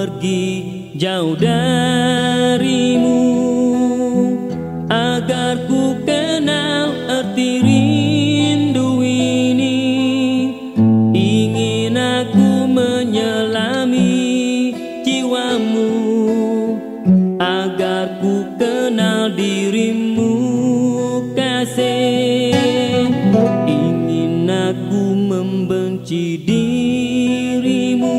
pergi jauh darimu, agar ku kenal arti rindu ini. Ingin aku menyelami jiwamu, agar ku kenal dirimu kasih. Ingin aku membenci dirimu,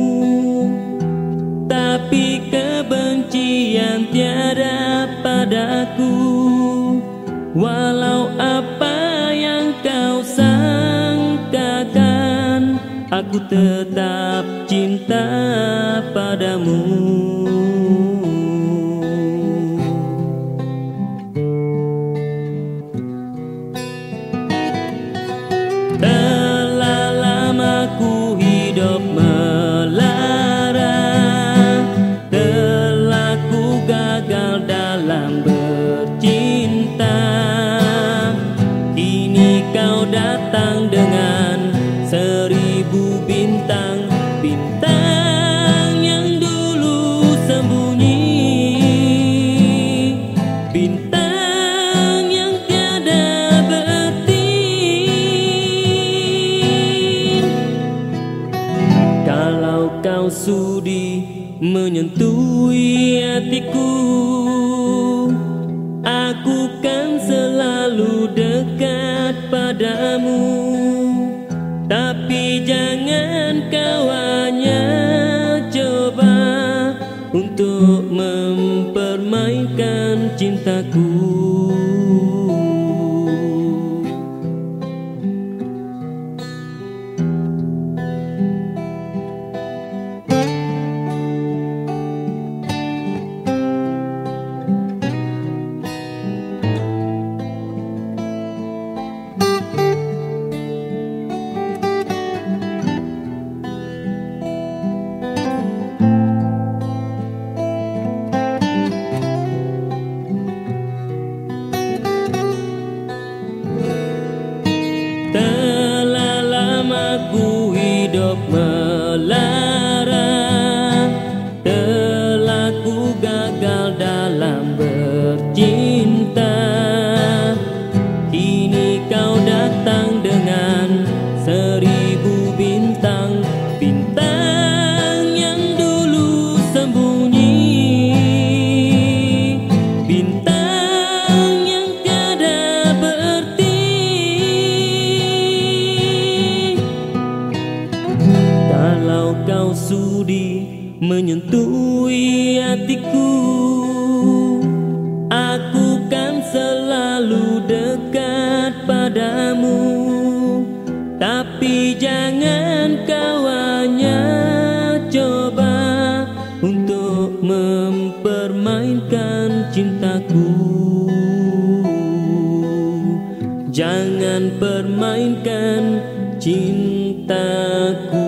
tapi kebencian tiada padaku. Walau apa yang kau sangkakan, aku tetap cinta padamu. Telah lama ku hidup melarang, telah ku gagal dalam bercinta. Kini kau datang dengan 1000 bintang, bintang yang dulu sembunyi, bintang yang tiada berarti. Kalau kau sudi menyentuh hatiku, aku kan selalu dekat padamu. Tapi jangan kau hanya coba untuk mempermainkan cintaku. Telah lama ku hidup melarang, telah ku gagal dalam bercinta. Kini kau datang dengan 1000 bintang, bintang yang dulu sembunyi, bintang yang tiada berarti. Kalau kau sudi menyentuh hatiku, aku kan selalu dekat padamu. Tapi jangan kau hanya coba untuk mempermainkan cintaku. Jangan permainkan cintaku.